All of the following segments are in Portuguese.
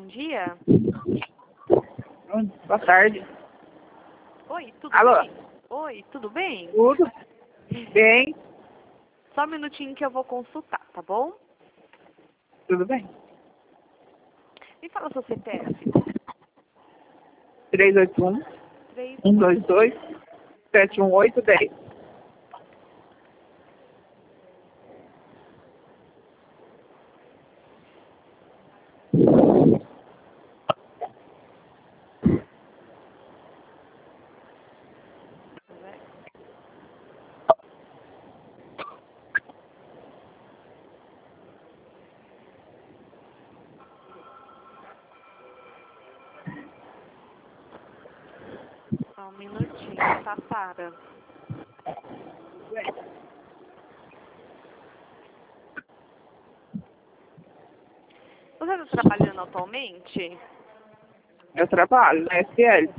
dia. Boa tarde. Oi, tudo Alô? bem? Oi, tudo bem? Tudo bem? Só um minutinho que eu vou consultar, tá bom? Tudo bem. Me fala o seu CPF. 381 3. 122 71810. Só um minutinho, tá, Sara? Você está trabalhando atualmente? Eu trabalho na SL.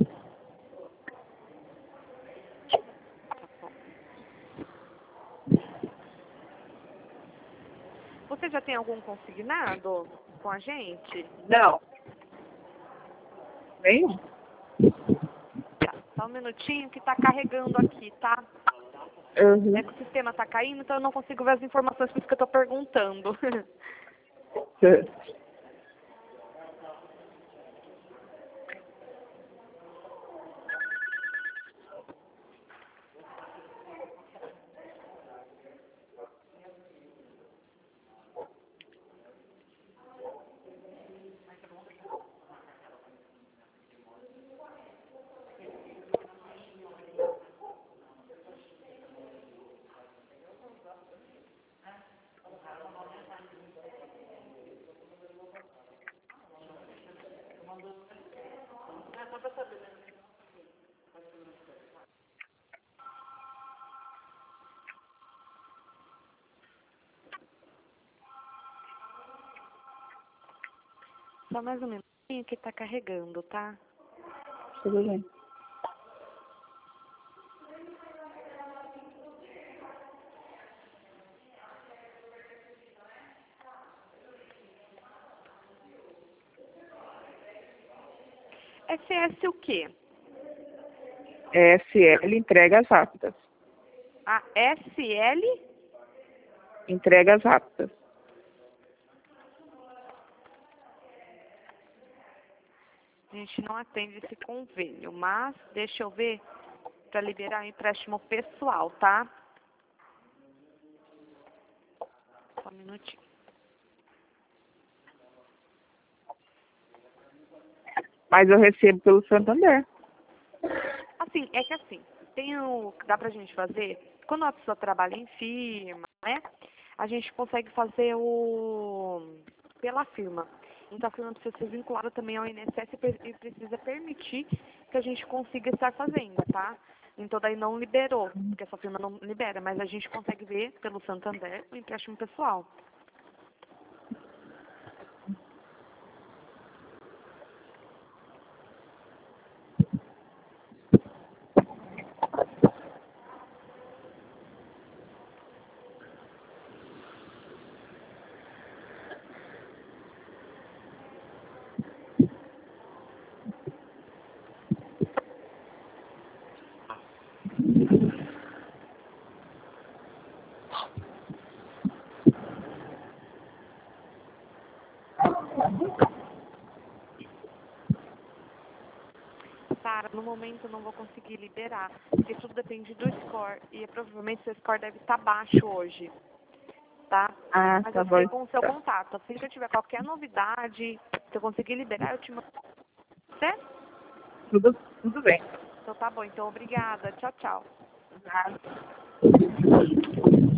Você já tem algum consignado com a gente? Não. Nenhum. Tá, só um minutinho que tá carregando aqui, tá? Uhum. É que o sistema tá caindo, então eu não consigo ver as informações, por isso que eu tô perguntando. Só mais um minutinho que tá carregando, tá? Tudo bem. SS o quê? SL entregas rápidas. A SL? Entregas rápidas. A gente não atende esse convênio, mas deixa eu ver para liberar o empréstimo pessoal, tá? Só um minutinho. Mas eu recebo pelo Santander. Assim, é que assim, tem o que dá pra gente fazer, quando a pessoa trabalha em firma, né? A gente consegue fazer pela firma. Então a firma precisa ser vinculada também ao INSS e precisa permitir que a gente consiga estar fazendo, tá? Então daí não liberou, porque essa firma não libera, mas a gente consegue ver pelo Santander o empréstimo pessoal. Sara, no momento eu não vou conseguir liberar, porque tudo depende do score, e provavelmente seu score deve estar baixo hoje, tá? Ah, Mas tá eu bom. fiquei com o seu contato. Assim que eu tiver qualquer novidade, se eu conseguir liberar, eu te mando. Certo? Tudo bem. Então tá bom, então obrigada. Tchau, tchau. Nada.